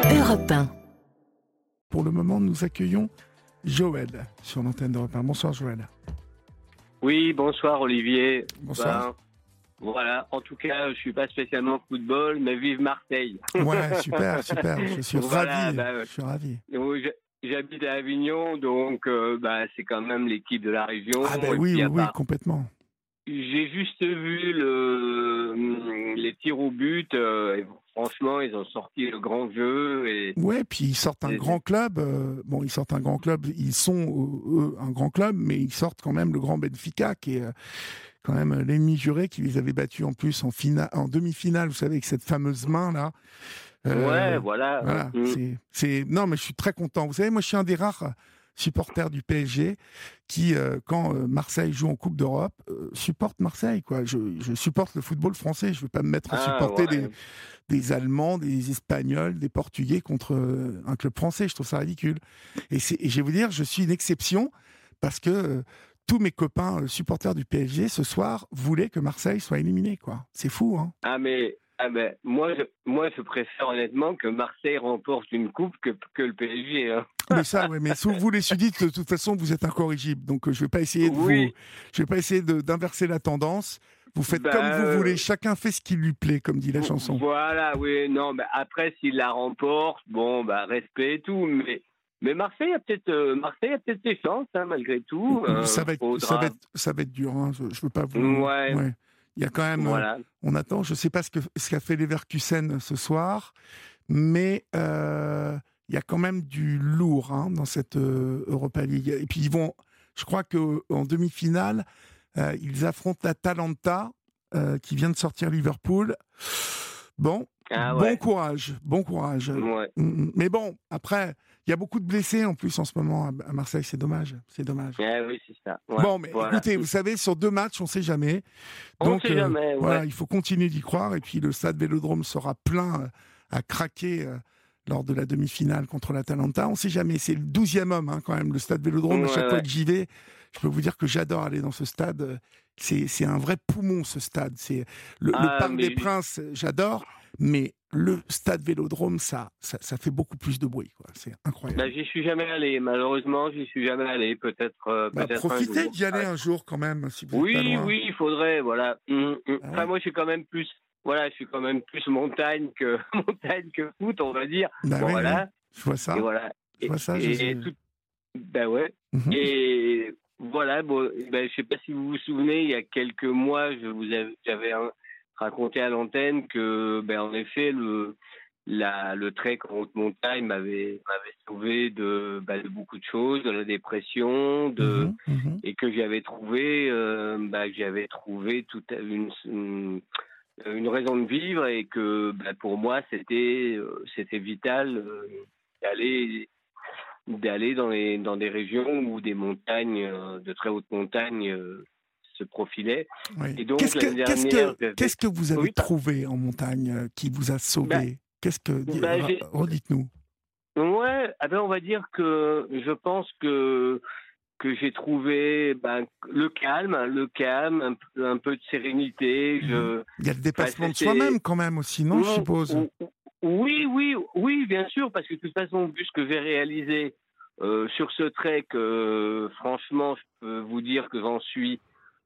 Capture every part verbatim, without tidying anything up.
Europe un. Pour le moment, nous accueillons Joël sur l'antenne d'Europe un. Bonsoir Joël. Oui, bonsoir Olivier. Bonsoir. Ben, voilà, en tout cas, je suis pas spécialement football, mais vive Marseille. Ouais, super, super. Je suis Voilà, ravi. bah, Je suis ravi. oui, je- j'habite à Avignon, donc euh, bah, c'est quand même l'équipe de la région. Ah ben Et oui, puis, oui, à oui, part- complètement. J'ai juste vu le, les tirs au but. euh, et franchement, ils ont sorti le grand jeu. Et, Ouais, puis ils sortent un et- grand club. euh, bon, ils sortent un grand club. Ils sont euh, eux un grand club, mais ils sortent quand même le grand Benfica, qui est euh, quand même euh, l'ennemi juré, qui les avait battus en plus en finale, en demi-finale. Vous savez, avec cette fameuse main là. Euh, ouais, voilà. Voilà, Mm. c'est, c'est... Non, mais je suis très content. Vous savez, moi, je suis un des rares supporters du P S G qui, euh, quand euh, Marseille joue en Coupe d'Europe, euh, supporte Marseille, quoi. Je, je supporte le football français. Je ne veux pas me mettre à Ah, supporter ouais. des, des Allemands, des Espagnols, des Portugais contre euh, un club français. Je trouve ça ridicule. Et, c'est... et je vais vous dire, je suis une exception parce que euh, tous mes copains euh, supporters du P S G, ce soir, voulaient que Marseille soit éliminé, quoi. C'est fou, hein. Ah mais, ah ben, moi, je, moi, je préfère honnêtement que Marseille remporte une coupe que, que le P S G. Hein. Mais ça, ouais, mais sous vous les Sudistes, de toute façon, vous êtes incorrigibles. Donc, euh, je vais pas essayer de Oui. vous, je vais pas essayer de, d'inverser la tendance. Vous faites Bah, comme vous euh, voulez. Chacun fait ce qui lui plaît, comme dit la chanson. Voilà, oui, non, mais après, s'il la remporte, bon, bah, respect et tout, mais, mais Marseille a peut-être, euh, Marseille a peut-être ses chances, hein, malgré tout. Euh, ça va être, faudra- ça va être, ça va être dur. Hein. Je, je veux pas vous. Ouais. Il y a quand même. euh, Voilà. on attend. Je sais pas ce que ce qu'a fait Leverkusen ce soir, mais euh, il y a quand même du lourd hein, dans cette euh, Europa League. Et puis ils vont. Je crois que en demi-finale, euh, ils affrontent l'Atalanta euh, qui vient de sortir Liverpool. Bon, Ah bon ouais. courage, bon courage. Ouais. Mm, Mais bon, après, il y a beaucoup de blessés en plus en ce moment à à Marseille. C'est dommage, c'est dommage. Ah oui, c'est ça. Ouais, Bon, mais voilà. écoutez, vous savez, sur deux matchs, on ne sait jamais. On Donc, sait jamais, ouais. voilà, il faut continuer d'y croire. Et puis, le stade Vélodrome sera plein euh, à craquer euh, lors de la demi-finale contre l'Atalanta. On ne sait jamais. C'est le douzième homme, hein, quand même, le stade Vélodrome. Ouais, à chaque fois ouais. que j'y vais, je peux vous dire que j'adore aller dans ce stade. C'est, c'est un vrai poumon, ce stade. C'est le, le Ah, Parc mais des Princes, j'adore. Mais le stade Vélodrome, ça, ça, ça fait beaucoup plus de bruit, quoi. C'est incroyable. Bah, j'y suis jamais allé, malheureusement, j'y suis jamais allé. Peut-être, euh, Bah, peut-être un profitez jour. d'y aller Ouais. un jour, quand même, si vous n'êtes pas Oui, loin. oui, il faudrait, voilà. Hum, hum. Ah Enfin, ouais. moi, je suis quand même plus, voilà, je suis quand même plus montagne que montagne que foot, on va dire. Bah Bon, oui, voilà. oui. Je vois ça. Et voilà. Je Et, vois ça, je et sais. tout, ben ouais. Mhm. Et voilà, bon, ben, je sais pas si vous vous souvenez, il y a quelques mois, je vous avais, j'avais hein, raconté à l'antenne que, ben, en effet, le, la, le trek en haute montagne m'avait, m'avait sauvé de, ben, de beaucoup de choses, de la dépression, de, Mhm, mhm. et que j'avais trouvé, euh, ben, que j'avais trouvé toute une, une, une raison de vivre et que, ben, pour moi, c'était, euh, c'était vital euh, d'aller d'aller dans, les, dans des régions où des montagnes, euh, de très hautes montagnes, euh, se profilaient. Oui. Et donc, Qu'est-ce l'année que, qu'est-ce dernière, que, j'avais- qu'est-ce que vous avez Oui, bah- trouvé en montagne euh, qui vous a sauvé Ben, Qu'est-ce que, di- ben, ra- j'ai- redites-nous. Ouais, ah ben, on va dire que je pense que, que j'ai trouvé ben, le calme, le calme, un, peu- un peu de sérénité. Je, Il y a le dépassement de c'était- soi-même quand même aussi, non, je Ou- suppose. ou- Oui, oui, oui, bien sûr, parce que de toute façon, vu ce que j'ai réalisé euh, sur ce trek, euh, franchement, je peux vous dire que j'en suis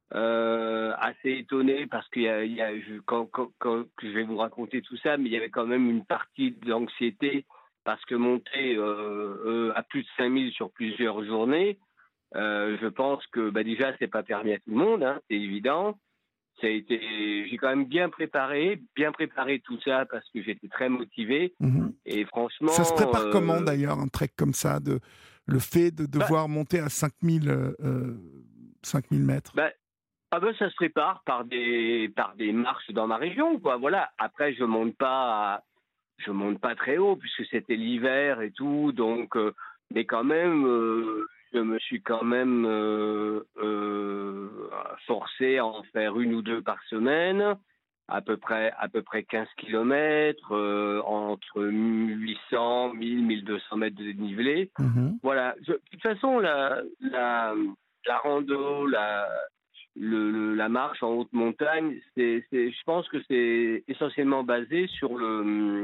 euh, assez étonné parce qu'il y a, il y a je, quand, quand, quand je vais vous raconter tout ça, mais il y avait quand même une partie de l'anxiété parce que monter euh, euh, à plus de cinq mille sur plusieurs journées, euh, je pense que bah, déjà, c'est pas permis à tout le monde, hein, c'est évident. Ça a été, j'ai quand même bien préparé, bien préparé tout ça parce que j'étais très motivé. Mhm. Et franchement, Ça se prépare euh, comment d'ailleurs, un trek comme ça, de, le fait de devoir monter à cinq mille, euh, euh, cinq mille mètres bah, ah ben, ça se prépare par des par des marches dans ma région, quoi. Voilà. Après, je monte pas, à- je monte pas très haut puisque c'était l'hiver et tout, donc. euh, mais quand même, euh, je me suis quand même euh, euh, forcé à en faire une ou deux par semaine, à peu près à peu près quinze kilomètres, euh, entre huit cents, mille, mille deux cents mètres de dénivelé. Mhm. Voilà. Je- de toute façon, la la la rando, la le, le- la marche en haute montagne, c'est, c'est, je pense que c'est essentiellement basé sur le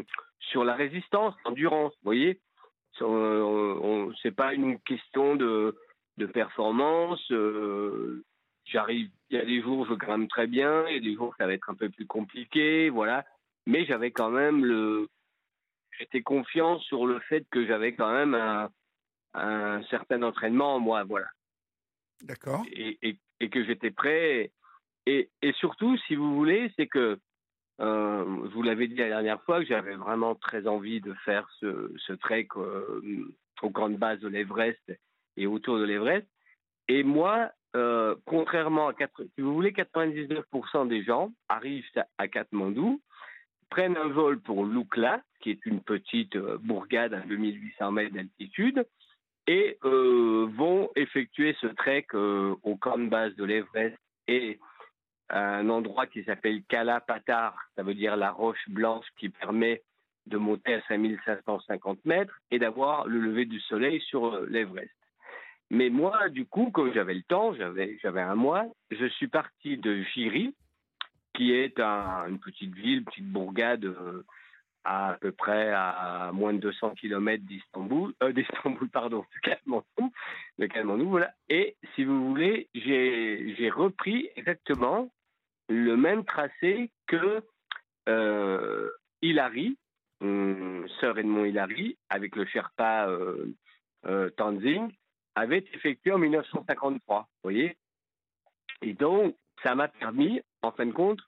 sur la résistance, l'endurance. Vous voyez, sur, euh, on, c'est pas une question de, de performance. Euh, j'arrive, il y a des jours où je grimpe très bien, il y a des jours où ça va être un peu plus compliqué, voilà. Mais j'avais quand même le, j'étais confiant sur le fait que j'avais quand même un, un certain entraînement en moi, voilà. D'accord. Et, et, et que j'étais prêt. Et, et surtout, si vous voulez, c'est que Euh, je vous l'avais dit la dernière fois que j'avais vraiment très envie de faire ce, ce trek euh, aux grandes bases de l'Everest et autour de l'Everest. Et moi, euh, contrairement à, quatre, si vous voulez, quatre-vingt-dix-neuf pour cent des gens arrivent à Katmandou, prennent un vol pour Lukla, qui est une petite euh, bourgade à deux mille huit cents mètres d'altitude, et euh, vont effectuer ce trek euh, aux grandes bases de l'Everest et un endroit qui s'appelle Kala Patar, ça veut dire la roche blanche qui permet de monter à cinq mille cinq cent cinquante mètres et d'avoir le lever du soleil sur l'Everest. Mais moi, du coup, comme j'avais le temps, j'avais, j'avais un mois, je suis parti de Jiri, qui est un, une petite ville, une petite bourgade euh, à, à peu près à moins de deux cents kilomètres d'Istanbul, euh, d'Istanbul, pardon, de Katmandou, de Katmandou, voilà. Et si vous voulez, j'ai, j'ai repris exactement le même tracé que euh, Hilary, euh, sœur Edmond Hilary, avec le Sherpa euh, euh, Tenzing, avait effectué en dix-neuf cent cinquante-trois. Vous voyez. Et donc, ça m'a permis, en fin de compte,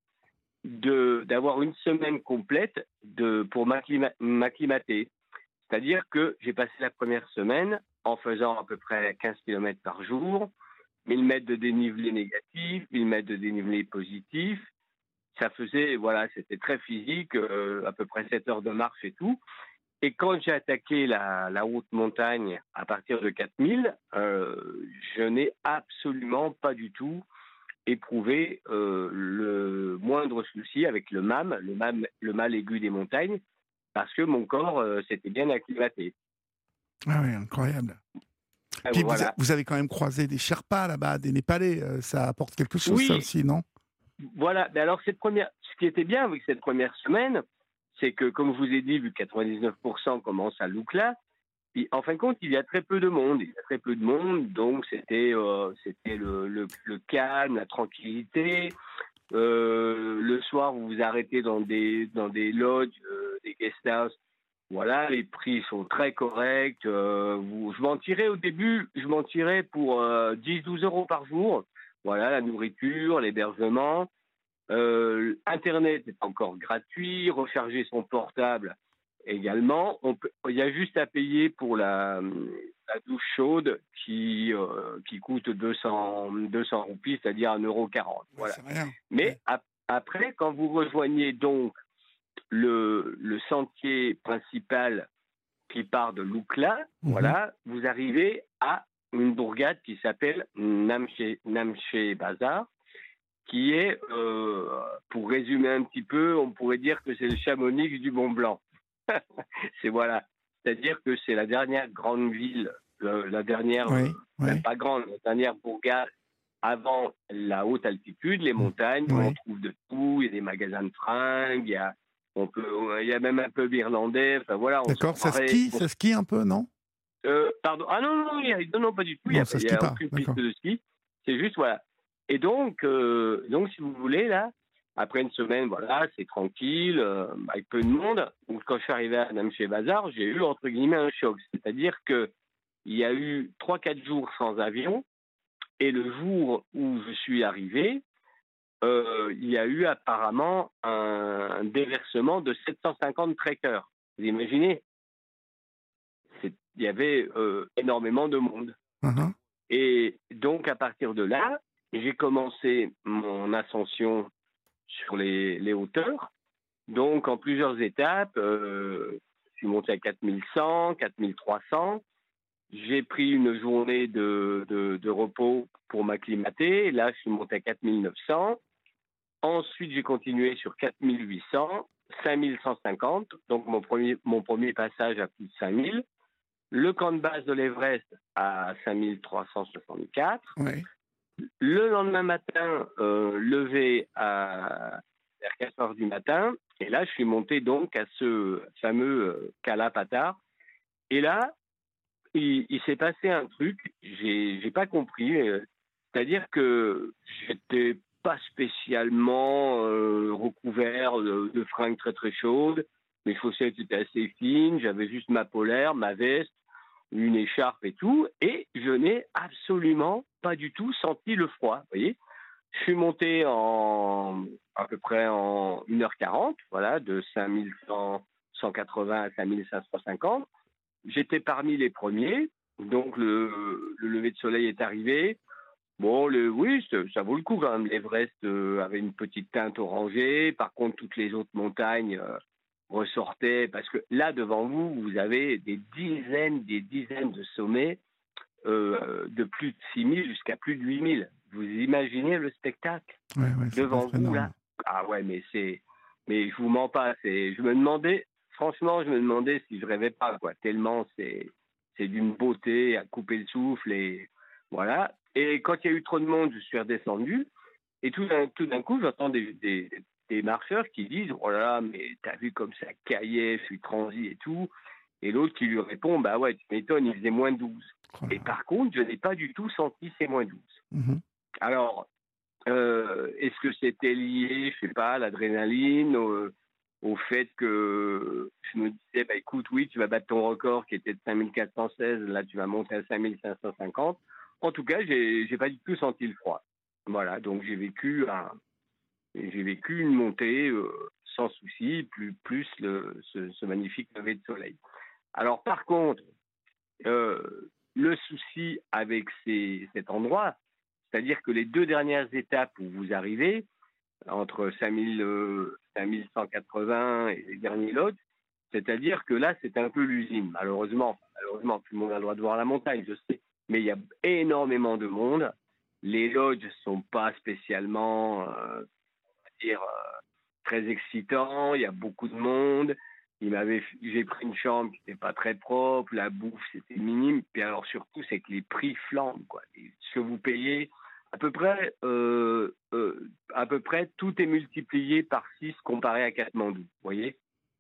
de, d'avoir une semaine complète de, pour m'acclima- m'acclimater. C'est-à-dire que j'ai passé la première semaine en faisant à peu près quinze kilomètres par jour, mille mètres de dénivelé négatif, mille mètres de dénivelé positif. Ça faisait, voilà, c'était très physique, euh, à peu près sept heures de marche et tout. Et quand j'ai attaqué la, la haute montagne à partir de quatre mille, euh, je n'ai absolument pas du tout éprouvé euh, le moindre souci avec le M A M, le, M A M, le mal aigu des montagnes, parce que mon corps euh, s'était bien acclimaté. Ah oui, incroyable. Et Puis voilà. vous, vous avez quand même croisé des Sherpas là-bas, des Népalais, euh, ça apporte quelque chose, Oui, ça aussi, non? Voilà. Mais alors, cette première, ce qui était bien avec cette première semaine, c'est que, comme je vous ai dit, vu que quatre-vingt-dix-neuf pour cent commencent à Lukla, en fin de compte, il y a très peu de monde. Il y a très peu de monde, donc c'était, euh, c'était le, le, le calme, la tranquillité. Euh, le soir, vous vous arrêtez dans des, dans des lodges, euh, des guest houses. Voilà, les prix sont très corrects. Euh, vous, je m'en tirais au début, je m'en tirais pour euh, dix douze euros par jour. Voilà, la nourriture, l'hébergement. Euh, Internet est encore gratuit. Recharger son portable également. On peut, il y a juste à payer pour la, la douche chaude qui, euh, qui coûte deux cents, deux cents roupies, c'est-à-dire un euro quarante. Ouais, Voilà. c'est rien. Mais Ouais. ap- après, quand vous rejoignez donc le, le sentier principal qui part de Lukla, Mhm. voilà, vous arrivez à une bourgade qui s'appelle Namche, Namche Bazar, qui est, euh, pour résumer un petit peu, on pourrait dire que c'est le Chamonix du Mont Blanc. c'est voilà, c'est-à-dire que c'est la dernière grande ville, le, la dernière, Oui, euh, oui. même pas grande, la dernière bourgade avant la haute altitude, les montagnes, où Oui. on trouve de tout, il y a des magasins de fringues, il y a, on peut, il y a même un pub irlandais, enfin voilà, on se D'accord, ça croirait. skie, on- ça skie un peu, non? euh, pardon, ah non, non, il y a- non, non, pas du tout, il n'y Non, a, ça il y skie a pas, aucune piste d'accord. de ski, c'est juste, voilà. Et donc, euh, donc, si vous voulez, là, après une semaine, voilà, c'est tranquille, euh, avec peu de monde. Donc, quand je suis arrivé à Namche Bazar, j'ai eu, entre guillemets, un choc. C'est-à-dire que il y a eu trois quatre jours sans avion, et le jour où je suis arrivé, euh, il y a eu apparemment un, un déversement de sept cent cinquante trekkers. Vous imaginez? C'est, il y avait euh, énormément de monde. Mhm. Et donc, à partir de là, j'ai commencé mon ascension sur les, les hauteurs. Donc, en plusieurs étapes, euh, je suis monté à quatre mille cent, quatre mille trois cents. J'ai pris une journée de, de, de repos pour m'acclimater. Là, je suis monté à quatre mille neuf cents. Ensuite, j'ai continué sur quatre mille huit cents, cinq mille cent cinquante. Donc, mon premier, mon premier passage à plus de cinq mille. Le camp de base de l'Everest à cinq mille trois cent soixante-quatre. Oui. Le lendemain matin, euh, levé à vers quatre heures du matin. Et là, je suis monté donc à ce fameux euh, Kala Patthar. Et là, il, il s'est passé un truc, j'ai, j'ai pas compris. euh, c'est-à-dire que j'étais pas spécialement euh, recouvert de, de fringues très très chaudes. Mes chaussettes étaient assez fines, j'avais juste ma polaire, ma veste, une écharpe et tout, et je n'ai absolument pas du tout senti le froid. Vous voyez, je suis monté en à peu près en une heure quarante, voilà, de cinq mille cent quatre-vingts à cinq mille cinq cent cinquante. J'étais parmi les premiers, donc le, le lever de soleil est arrivé. Bon, le, oui, ça, ça vaut le coup quand même. L'Everest euh, avait une petite teinte orangée. Par contre, toutes les autres montagnes euh, ressortaient parce que là, devant vous, vous avez des dizaines, des dizaines de sommets euh, de plus de six mille jusqu'à plus de huit mille. Vous imaginez le spectacle Ouais, ouais, c'est devant vous énorme. là? Ah ouais, mais c'est, mais je vous mens pas. C'est, je me demandais, franchement, je me demandais si je rêvais pas quoi. Tellement c'est, c'est d'une beauté à couper le souffle et voilà. Et quand il y a eu trop de monde, je suis redescendu. Et tout d'un, tout d'un coup, j'entends des, des, des marcheurs qui disent oh là là, mais t'as vu comme ça caillait, je suis transi et tout. Et l'autre qui lui répond bah ouais, tu m'étonnes, il faisait moins douze. Oh là Et là. par contre, je n'ai pas du tout senti ces moins douze. Mhm. Alors, euh, est-ce que c'était lié, je sais pas, à l'adrénaline, au, au fait que je me disais, bah écoute, oui, tu vas battre ton record qui était de cinq mille quatre cent seize, là tu vas monter à cinq mille cinq cent cinquante. En tout cas, j'ai, j'ai pas du tout senti le froid. Voilà, donc j'ai vécu un, j'ai vécu une montée euh, sans souci, plus plus le, ce, ce magnifique lever de soleil. Alors par contre, euh, le souci avec ces, cet endroit, c'est-à-dire que les deux dernières étapes où vous arrivez, entre cinq mille, euh, cinq mille cent quatre-vingts et les derniers lodges, c'est-à-dire que là, c'est un peu l'usine. Malheureusement, malheureusement, tout le monde a le droit de voir la montagne, je sais, mais il y a énormément de monde. Les lodges sont pas spécialement, euh, on va dire, euh, très excitants. Il y a beaucoup de monde. Il m'avait, j'ai pris une chambre qui n'était pas très propre. La bouffe, c'était minime. Puis alors surtout, c'est que les prix flambent, quoi. Et ce que vous payez, à peu près, euh, euh, à peu près, tout est multiplié par six comparé à Katmandou. Vous voyez?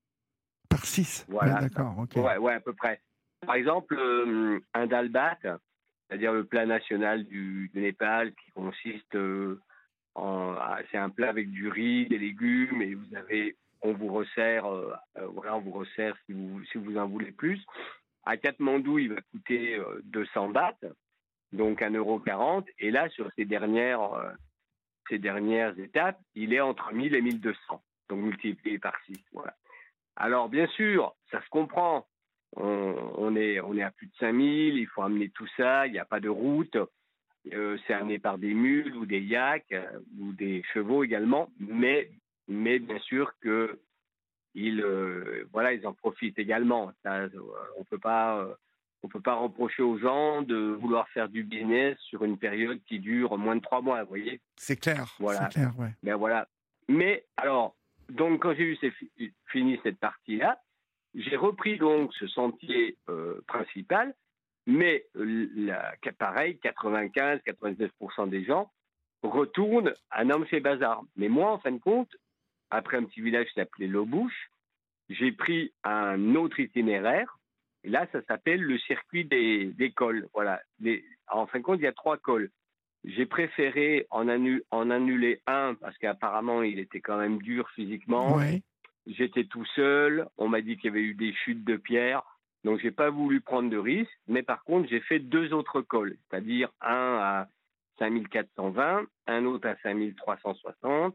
Par six. Ouais, Voilà. d'accord, ok. Ouais, ouais, à peu près. Par exemple, euh, un dalbat, c'est-à-dire le plat national du, du Népal, qui consiste euh, en, ah, c'est un plat avec du riz, des légumes, et vous avez, on vous resserre, euh, euh, voilà, on vous resserre si vous, si vous en voulez plus. À Katmandou, il va coûter euh, deux cents bahts, donc un euro quarante, et là, sur ces dernières, euh, ces dernières étapes, il est entre mille et mille deux cents, donc multiplié par six, voilà. Alors, bien sûr, ça se comprend. On, on est, on est à plus de cinq mille, il faut amener tout ça, il n'y a pas de route. Euh, c'est amené par des mules ou des yaks euh, ou des chevaux également, mais, mais bien sûr que ils, euh, voilà, ils en profitent également. Ça, euh, on peut pas, euh, on peut pas reprocher aux gens de vouloir faire du business sur une période qui dure moins de trois mois. Vous voyez, C'est clair, c'est voilà. clair, ouais. Ben voilà. Mais alors, donc quand j'ai eu ces, fini cette partie-là, j'ai repris donc ce sentier euh, principal, mais euh, la, pareil, quatre-vingt-quinze à quatre-vingt-dix pour cent des gens retournent à Namche Bazar. Mais moi, en fin de compte, après un petit village qui s'appelait Lobouche, j'ai pris un autre itinéraire. Et là, ça s'appelle le circuit des, des cols. Voilà. Les, en fin de compte, il y a trois cols. J'ai préféré en, annu, en annuler un parce qu'apparemment, il était quand même dur physiquement. Ouais. J'étais tout seul. On m'a dit qu'il y avait eu des chutes de pierre. Donc, j'ai pas voulu prendre de risques. Mais par contre, j'ai fait deux autres cols, c'est-à-dire un à cinq mille quatre cent vingt, un autre à cinq mille trois cent soixante.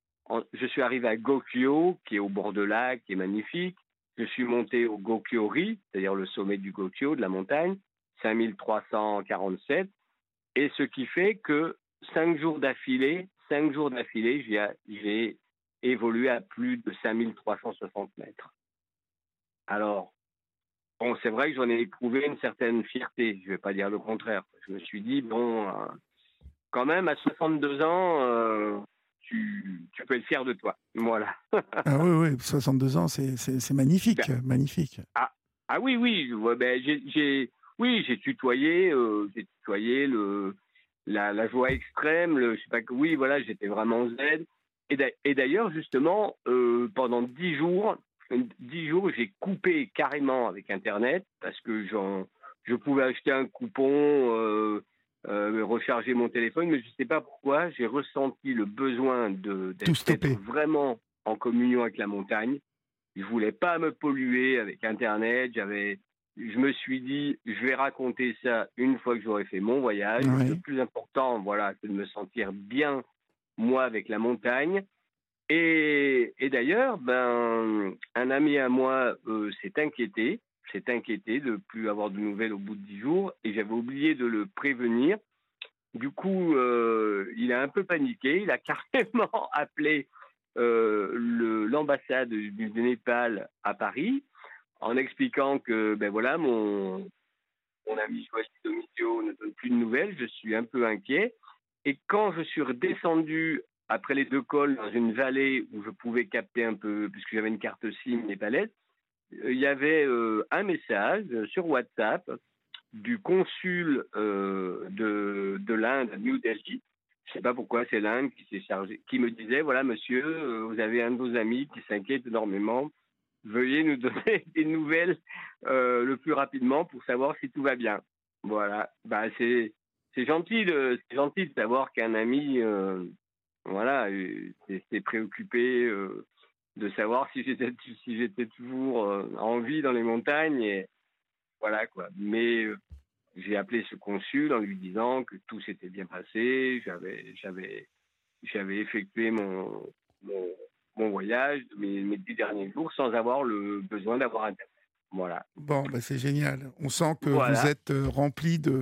Je suis arrivé à Gokyo, qui est au bord de lac, qui est magnifique. Je suis monté au Gokyo-ri, c'est-à-dire le sommet du Gokyo, de la montagne, cinq mille trois cent quarante-sept. Et ce qui fait que cinq jours d'affilée, cinq jours d'affilée, j'ai, j'ai évolué à plus de cinq mille trois cent soixante mètres. Alors, bon, c'est vrai que j'en ai éprouvé une certaine fierté, je ne vais pas dire le contraire. Je me suis dit, bon, euh, quand même, à soixante-deux ans, euh, tu, tu peux être fier de toi. Voilà. Ah oui, oui, soixante-deux ans, c'est, c'est, c'est magnifique, Ben, magnifique. ah, ah oui, oui, ouais, ben, j'ai, j'ai, oui, j'ai tutoyé, euh, j'ai tutoyé le, la, la joie extrême, le, je sais pas que, oui, voilà, j'étais vraiment zen. et d'ailleurs, justement, euh, pendant dix jours, dix jours, j'ai coupé carrément avec Internet parce que j'en, je pouvais acheter un coupon, euh, euh, recharger mon téléphone, mais je ne sais pas pourquoi, j'ai ressenti le besoin de, d'être, d'être vraiment en communion avec la montagne. Je ne voulais pas me polluer avec Internet. J'avais, je me suis dit, je vais raconter ça une fois que j'aurai fait mon voyage. Oui. Le plus important, voilà, c'est de me sentir bien, moi, avec la montagne. Et, et d'ailleurs, ben, un ami à moi euh, s'est inquiété, s'est inquiété de ne plus avoir de nouvelles au bout de dix jours, et j'avais oublié de le prévenir. Du coup, euh, il a un peu paniqué, il a carrément appelé euh, le, l'ambassade du, du Népal à Paris, en expliquant que, ben voilà, mon, mon ami Joachim Domitio ne donne plus de nouvelles, je suis un peu inquiet. Et quand je suis redescendu après les deux cols dans une vallée où je pouvais capter un peu, puisque j'avais une carte SIM népalaise, il y avait euh, un message sur WhatsApp du consul euh, de, de l'Inde à New Delhi. Je ne sais pas pourquoi c'est l'Inde qui s'est chargée, qui me disait, voilà monsieur, euh, vous avez un de vos amis qui s'inquiète énormément, veuillez nous donner des nouvelles euh, le plus rapidement pour savoir si tout va bien. Voilà, bah, c'est, c'est, gentil, de, c'est gentil de savoir qu'un ami euh, voilà, s'est, s'est préoccupé euh, de savoir si j'étais, si j'étais toujours euh, en vie dans les montagnes. Et voilà quoi. Mais euh, j'ai appelé ce consul en lui disant que tout s'était bien passé, j'avais, j'avais, j'avais effectué mon, mon, mon voyage, mes, mes dix derniers jours, sans avoir le besoin d'avoir Internet. Voilà. Bon, bah c'est génial. On sent que voilà. vous êtes euh, rempli de,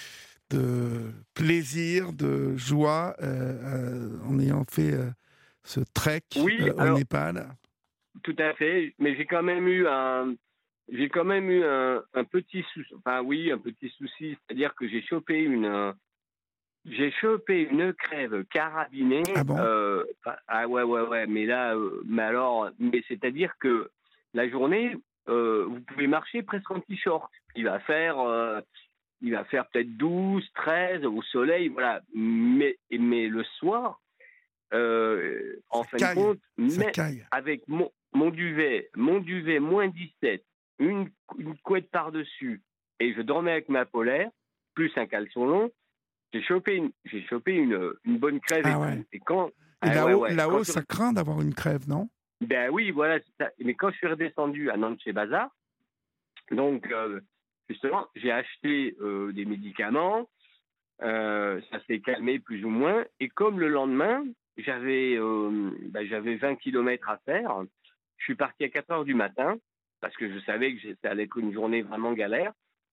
de plaisir, de joie euh, euh, en ayant fait euh, ce trek oui, euh, au alors, Népal. Tout à fait, mais j'ai quand même eu un, j'ai quand même eu un, un petit souci, enfin oui, un petit souci, c'est-à-dire que j'ai chopé une, j'ai chopé une crève carabinée. Ah bon euh, Ah ouais, ouais, ouais, mais là, euh, mais alors, mais c'est-à-dire que la journée, euh, vous pouvez marcher presque en t-shirt. Il va faire, euh, il va faire peut-être douze, treize au soleil, voilà. Mais, mais le soir, euh, en fin de compte, mais avec mon, mon duvet, mon duvet moins dix-sept, une, une couette par-dessus, et je dormais avec ma polaire, plus un caleçon long, j'ai chopé une, j'ai chopé une, une bonne crève. Ah et, ouais. et quand, et ah, là-haut, ouais, ouais. là-haut quand ça je... craint d'avoir une crève, non? Ben oui, voilà, c'est ça. Mais quand je suis redescendu à Nantes-chez-Bazar, donc euh, justement, j'ai acheté euh, des médicaments, euh, ça s'est calmé plus ou moins, et comme le lendemain, j'avais, euh, ben, j'avais vingt kilomètres à faire, je suis parti à quatre heures du matin, parce que je savais que ça allait être une journée vraiment galère.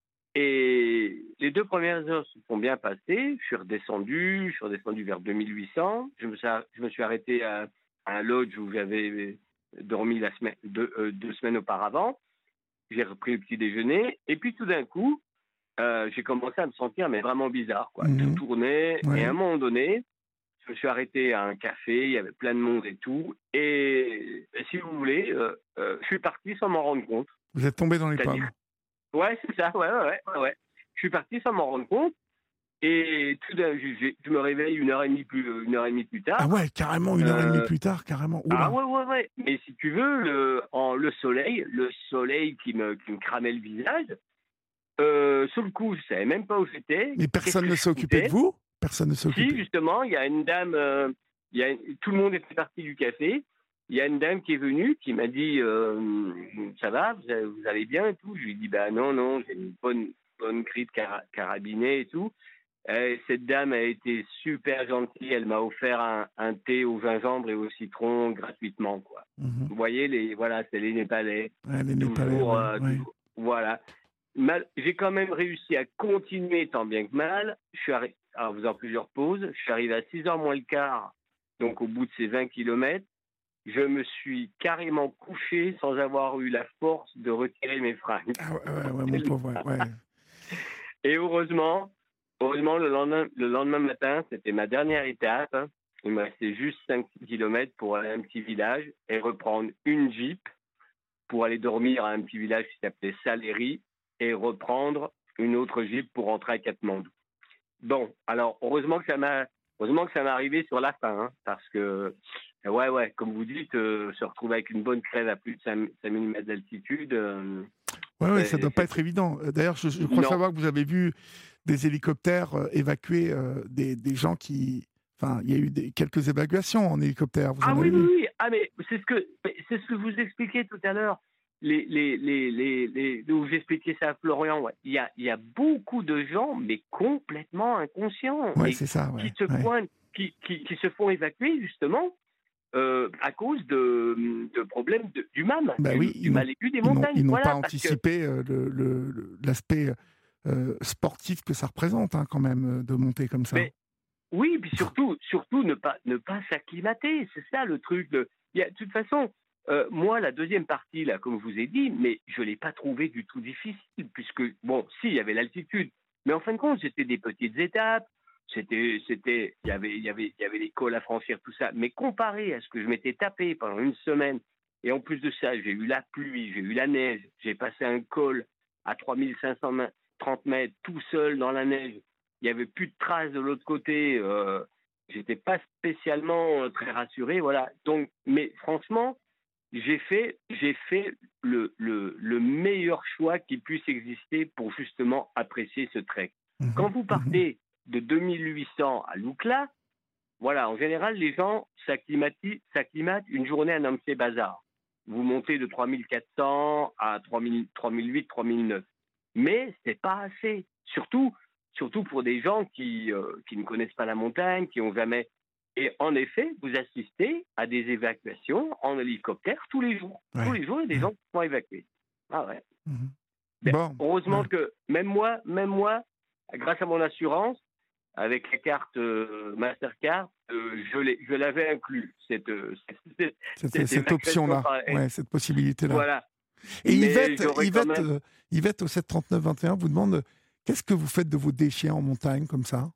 Et les deux premières heures se sont bien passées. Je suis redescendu, je suis redescendu vers deux mille huit cents. Je me suis, je me suis arrêté à, à un lodge où j'avais dormi la semaine, deux, euh, deux semaines auparavant. J'ai repris le petit déjeuner. Et puis tout d'un coup, euh, j'ai commencé à me sentir mais vraiment bizarre, quoi. Mmh. Tout tournait. Ouais. Et à un moment donné, je me suis arrêté à un café. Il y avait plein de monde et tout. Et, et si vous voulez, euh, euh, je suis parti sans m'en rendre compte. Vous êtes tombé dans les pommes. Ouais, c'est ça, ouais, ouais, ouais, ouais. Je suis parti sans m'en rendre compte, et tout d'un je, je me réveille une heure et demie plus, une heure et demie plus tard. Ah ouais, carrément, une heure et demie plus tard, carrément. Oula. Ah ouais, ouais, ouais. Mais si tu veux, le, en, le soleil, le soleil qui me, qui me cramait le visage, euh, sur le coup, je savais même pas où j'étais. Mais personne ne s'est occupé de vous? Personne ne s'est occupé. Si, justement, il y a une dame, euh, il y a, tout le monde était parti du café. Il y a une dame qui est venue, qui m'a dit euh, « Ça va, vous allez bien ?» et tout. Je lui ai dit bah, « Non, non, j'ai une bonne, bonne grille car- carabinée et tout. » Et cette dame a été super gentille. Elle m'a offert un, un thé au gingembre et au citron gratuitement, quoi. Mmh. Vous voyez, les, voilà, c'est les Népalais. Ouais, les Népalais, toujours, ouais, euh, ouais. toujours, voilà. Mal, j'ai quand même réussi à continuer tant bien que mal. Je suis arri- en faisant plusieurs pauses. Je suis arrivé à six heures moins le quart, donc au bout de ces vingt kilomètres. Je me suis carrément couché sans avoir eu la force de retirer mes fringues. Ah ouais, ouais, ouais mon pauvre, ouais. Et heureusement, heureusement le, lendemain, le lendemain matin, c'était ma dernière étape. Il me restait juste cinq kilomètres pour aller à un petit village et reprendre une Jeep pour aller dormir à un petit village qui s'appelait Saleri et reprendre une autre Jeep pour rentrer à Katmandou. Bon, alors heureusement que ça m'a, heureusement que ça m'est arrivé sur la fin, hein, parce que Ouais, ouais, comme vous dites, euh, se retrouver avec une bonne crève à plus de cinq mille mètres d'altitude. Euh, Ouais, ouais, ça c'est- doit pas c'est- être évident. Euh, D'ailleurs, je, je crois non. savoir que vous avez vu des hélicoptères euh, évacuer euh, des, des gens qui. Enfin, il y a eu des, quelques évacuations en hélicoptère. Vous Ah en oui, avez oui, vu? oui. Ah, mais c'est ce que, c'est ce que je vous expliquais tout à l'heure. Les, les, les, les, les, où j'expliquais ça à Florian, ouais. Il y a, il y a beaucoup de gens, mais complètement inconscients, Ouais, mais c'est ça. qui Ouais, se ouais. pointent, qui, qui, qui se font évacuer justement euh, à cause de, de problèmes de, du M A M, Bah du, oui, du ils n'ont mal aigu des ils n'ont montagnes. ils n'ont pas Voilà, parce que anticipé euh, le, le- le- l'aspect euh, sportif que ça représente hein, quand même euh, de monter comme ça. mais oui, puis surtout, surtout ne pas ne pas s'acclimater, c'est ça le truc. De, il y a, de toute façon, euh, moi la deuxième partie là, comme je vous ai dit, mais je l'ai pas trouvé du tout difficile puisque bon, si il y avait l'altitude, mais en fin de compte c'était des petites étapes, c'était c'était il y avait il y avait il y avait les cols à franchir tout ça, mais comparé à ce que je m'étais tapé pendant une semaine et en plus de ça j'ai eu la pluie, j'ai eu la neige, j'ai passé un col à trois mille cinq cent trente mètres tout seul dans la neige. Il n'y avait plus de traces de l'autre côté. Euh, j'étais pas spécialement euh, très rassuré, voilà. Donc, mais franchement, j'ai fait, j'ai fait le, le, le meilleur choix qui puisse exister pour justement apprécier ce trek. Mhm, Quand vous mhm. partez de deux mille huit cents à Lukla, voilà, en général, les gens s'acclimatent, s'acclimatent une journée à Namche Bazar. Vous montez de trois mille quatre cents à trois mille, trois mille huit, trois mille neuf. Mais c'est pas assez. Surtout, surtout pour des gens qui, euh, qui ne connaissent pas la montagne, qui ont jamais. Et en effet, vous assistez à des évacuations en hélicoptère tous les jours. Tous Ouais, les jours, il y a des ouais, gens qui sont évacués. Ah ouais. mhm. Ben, Bon, heureusement ouais. que même moi, même moi, grâce à mon assurance, avec la carte euh, Mastercard, euh, je, l'ai, je l'avais inclus, cette, euh, cette, Cette, cette cette évacuation option-là, par... ouais, cette possibilité-là. Voilà. Et Mais Yvette, j'aurais quand Yvette, même... euh, Yvette au sept trente-neuf vingt et un vous demande qu'est-ce que vous faites de vos déchets en montagne comme ça?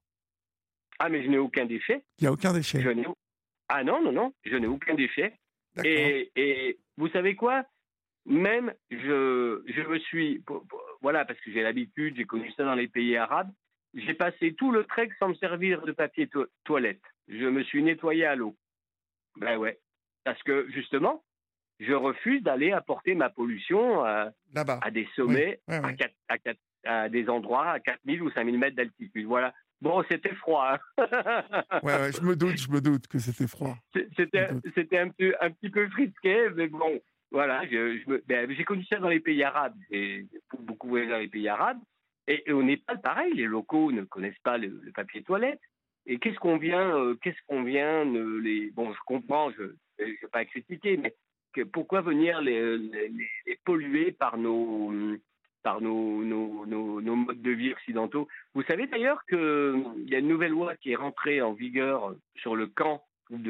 Ah, mais je n'ai aucun déchet. Il n'y a aucun déchet. Je n'ai... Ah non, non, non, je n'ai aucun déchet. D'accord. Et, et vous savez quoi? Même, je, je me suis... Voilà, parce que j'ai l'habitude, j'ai connu ça dans les pays arabes, j'ai passé tout le trek sans me servir de papier to- toilette. Je me suis nettoyé à l'eau. Ben ouais. Parce que, justement, je refuse d'aller apporter ma pollution à, Là-bas. à des Oui. sommets, Ouais, à, ouais. quatre- à, quatre- à des endroits à quatre mille ou cinq mille mètres d'altitude. Voilà. Bon, c'était froid. Hein. Ouais, ouais, je me doute, je me doute que c'était froid. C'est- Je me c'était doute. c'était un, peu, un petit peu frisqué, mais bon, voilà. Je, je me, ben, j'ai connu ça dans les pays arabes. J'ai beaucoup voyagé dans les pays arabes. Et, et au Népal, pareil, les locaux ne connaissent pas le, le papier toilette. Et qu'est-ce qu'on vient, euh, qu'est-ce qu'on vient ne les. Bon, je comprends, je ne vais pas critiquer, mais que, pourquoi venir les, les, les polluer par nos par nos, nos, nos, nos modes de vie occidentaux. Vous savez d'ailleurs qu'il y a une nouvelle loi qui est rentrée en vigueur sur le camp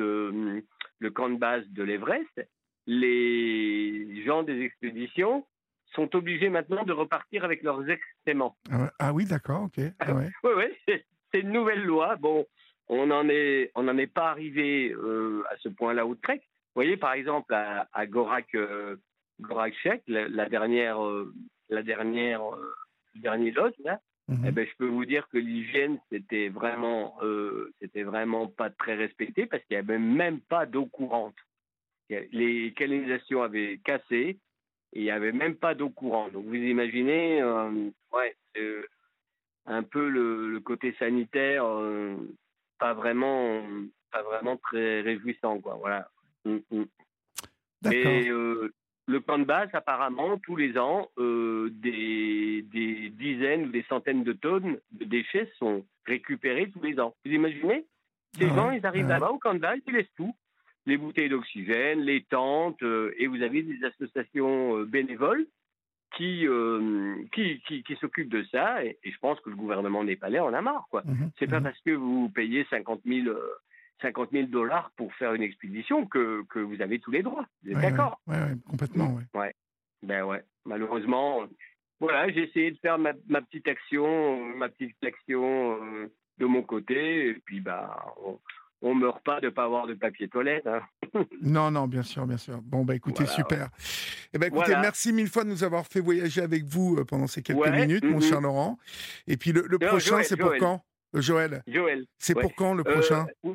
de le camp de base de l'Everest. Les gens des expéditions sont obligés maintenant de repartir avec leurs excréments. Ah, ouais. Ah oui, d'accord, ok. Ah ouais. Oui, oui, c'est, c'est une nouvelle loi. Bon, on n'en est, on n'en est pas arrivé euh, à ce point-là au trek. Vous voyez, par exemple, à, à Gorak, euh, Gorak Chek, la, la dernière, euh, la dernière, euh, le dernier lot, là, eh Mhm. ben, je peux vous dire que l'hygiène, c'était vraiment, euh, c'était vraiment pas très respecté parce qu'il n'y avait même pas d'eau courante. Les canalisations avaient cassé et il n'y avait même pas d'eau courante. Donc vous imaginez, euh, ouais, euh, un peu le, le côté sanitaire, euh, pas vraiment, pas vraiment très réjouissant, quoi. Voilà. Mm, mm. D'accord. Mais euh, le camp de base, apparemment, tous les ans, euh, des, des dizaines ou des centaines de tonnes de déchets sont récupérés tous les ans. Vous imaginez? Ces Ah gens, ouais, ils arrivent ah ouais. là-bas au camp de base, ils laissent tout. Les bouteilles d'oxygène, les tentes, euh, et vous avez des associations euh, bénévoles qui, euh, qui, qui, qui s'occupent de ça, et, et je pense que le gouvernement népalais en a marre, quoi. Mhm, C'est pas mhm. parce que vous payez cinquante mille dollars pour faire une expédition que, que vous avez tous les droits. Vous êtes Ouais, ouais, d'accord? ouais, ouais, complètement, ouais. Ouais. Ben ouais. Malheureusement, voilà, j'ai essayé de faire ma, ma petite action, ma petite action euh, de mon côté, et puis bah, on, on meurt pas de pas avoir de papier toilette. Hein. Non, non, bien sûr, bien sûr. Bon, bah écoutez, Voilà, ouais. super. Eh ben écoutez, Voilà. merci mille fois de nous avoir fait voyager avec vous euh, pendant ces quelques Ouais. minutes, mon mhm. cher Laurent. Et puis le, le Non, prochain, Joël, c'est pour Joël. quand, Euh, Joël? Joël. C'est Ouais. pour quand le Euh, prochain? oui,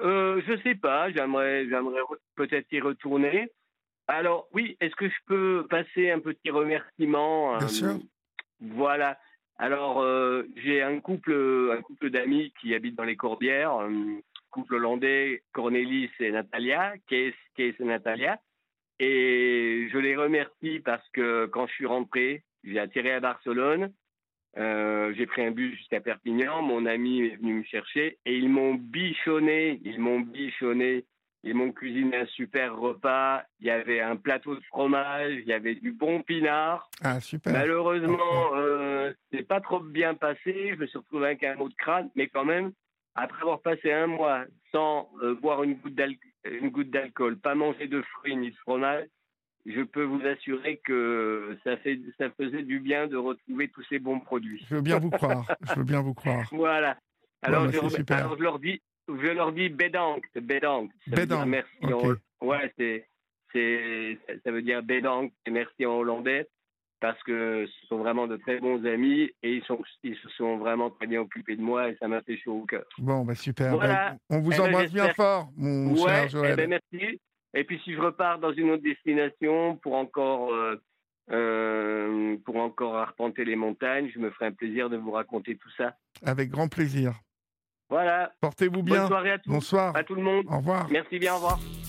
Euh, je sais pas, j'aimerais, j'aimerais re- peut-être y retourner. Alors oui, est-ce que je peux passer un petit remerciement Bien euh, sûr. Voilà. Alors euh, j'ai un couple, un couple d'amis qui habitent dans les Corbières, un couple hollandais, Cornelis et Natalia, Kees, Kees et Natalia. Et je les remercie parce que quand je suis rentré, j'ai atterri à Barcelone. Euh, j'ai pris un bus jusqu'à Perpignan, mon ami est venu me chercher et ils m'ont bichonné, ils m'ont bichonné, ils m'ont cuisiné un super repas, il y avait un plateau de fromage, il y avait du bon pinard. Ah, super. Parfait. Malheureusement, euh, c'est pas trop bien passé, je me suis retrouvé avec un mot de crâne, mais quand même, après avoir passé un mois sans euh, boire une goutte, d'al- une goutte d'alcool, pas manger de fruits ni de fromage, je peux vous assurer que ça, fait, ça faisait du bien de retrouver tous ces bons produits. Je veux bien vous croire. Je veux bien vous croire. Voilà. Ouais, Alors bah, je, c'est rem- super. alors je leur dis, je leur dis bedankt, bedankt. Ça veut dire Bedang. merci Ok. en, ouais, c'est, c'est, ça ça veut dire bedankt, c'est merci en hollandais, parce que ce sont vraiment de très bons amis et ils sont, ils se sont vraiment très bien occupés de moi et ça m'a fait chaud au cœur. Bon, bah super. Bah, Voilà. on vous Eh ben embrasse bien j'espère. fort, mon cher Ouais. Eh Joël. ben merci. Et puis si je repars dans une autre destination pour encore euh, euh, pour encore arpenter les montagnes, je me ferai un plaisir de vous raconter tout ça. Avec grand plaisir. Voilà. Portez-vous Bonne bien. soirée à tous, Bonsoir. à tout le monde. Au revoir. Merci bien, au revoir.